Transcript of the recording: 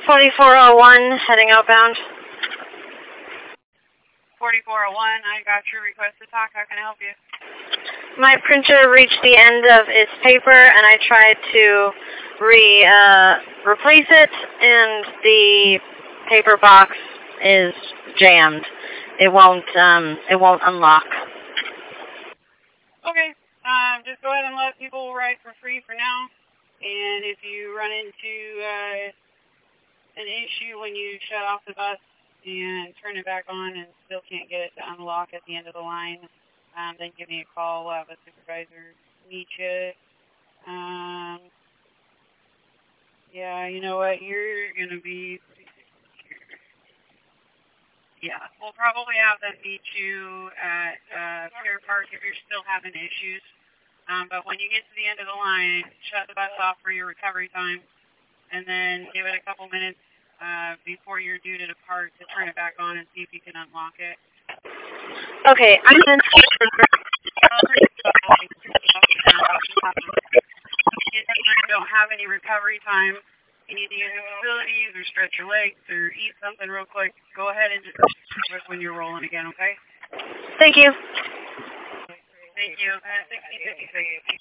4401, heading outbound. 4401, I got your request to talk. How can I help you? My printer reached the end of its paper, and I tried to replace it, and the paper box is jammed. It won't unlock. Okay, just go ahead and let people write for free for now. And if you run into an issue when you shut off the bus and turn it back on and still can't get it to unlock at the end of the line, then give me a call. We'll have a supervisor meet you. Yeah, you know what? You're going to be... Yeah, we'll probably have them meet you at Fair Park if you're still having issues. But when you get to the end of the line, shut the bus off for your recovery time, and then give it a couple minutes before you're due to depart to turn it back on and see if you can unlock it. Okay, I'm going to... If you don't have any recovery time, you need to use your facilities or stretch your legs or eat something real quick, go ahead and just when you're rolling again, okay? Thank you. Thank you.